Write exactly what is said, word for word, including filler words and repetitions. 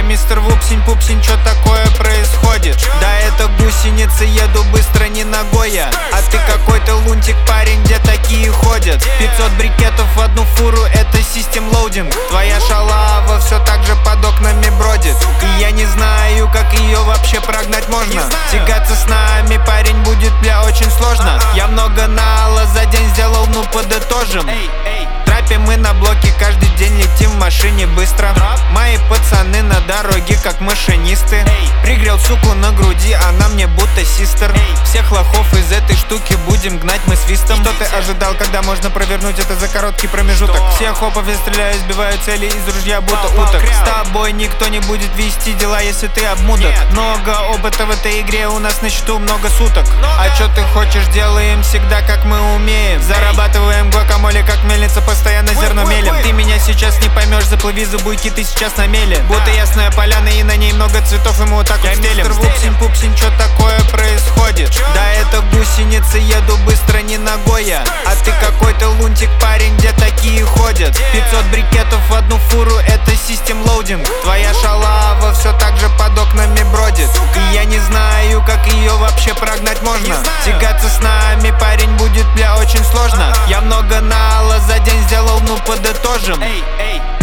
Я мистер Вупсень-пупсень, чё такое происходит? Да это гусеницы, еду быстро, не ногой я. А ты какой-то лунтик, парень, где такие ходят? Пятьсот брикетов в одну фуру, это систем лоудинг. Твоя шалава все так же под окнами бродит. И я не знаю, как ее вообще прогнать можно. Тягаться с нами, парень, будет, бля, очень сложно. Я много нала за день сделал, ну подытожим. Трапе мы на блоке, каждый день летим в машине быстро. Мои пацаны на дороге, как машинисты. Пригрел суку на груди, она мне будто систер. Всех лохов из этой штуки будем гнать мы свистом. Что ты ожидал, когда можно провернуть это за короткий промежуток? Всех хопов я стреляю, сбиваю цели из ружья, будто уток. С тобой никто не будет вести дела, если ты обмудок. Много опыта в этой игре, у нас на счету много суток. А чё ты хочешь, делаем всегда как мы умеем. Зарабатываем гуакамоле, как мельница, постоянно зерно мелем. Ты меня сейчас не поймешь, заплыви за буйки, ты сейчас на меле. Будто ясная поляна и на ней много цветов, и мы вот так вот стелем. Я мистер Вупсень-пупсень, чё такое происходит? Да это гусеницы, еду быстро, не ногой я. А ты какой-то лунтик, парень, где такие ходят? Пятьсот брикетов в одну фуру, это систем лоудинг. Твоя шалава все так же под окнами бродит. И я не знаю, как ее вообще прогнать можно. Тягаться с нами, парень, будет, бля, очень сложно. Я много нала за день сделал, ну подытожим.